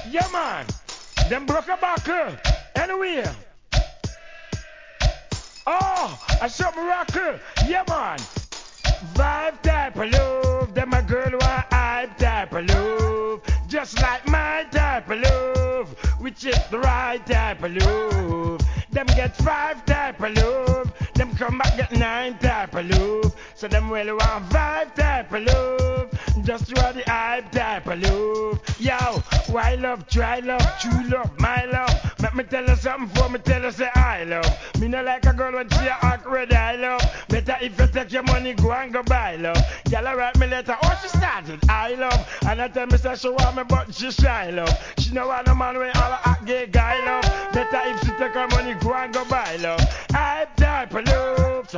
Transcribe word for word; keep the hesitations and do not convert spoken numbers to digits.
Yeah, man. Them broke a buckle. Anyway. Oh, I shot miracle. Yeah, man. Vibe type of love. Them a girl want hype type of love. Just like my type of love. Which is the right type of love. Them get five type of love. Them come back get nine type of love. So them really want vibe type of love. Just want the hype type of love. Yo, why love, try love, true love, my love. Let me tell you something before me tell you say I love. Me no like a girl when she a act red I love. Better if you take your money go and go buy love. Girl I write me letter, oh she started I love. And I tell me say she want me but she shy love. She no want no man when all a act gay guy love. Better if she take her money go and go buy love. Hype type of love.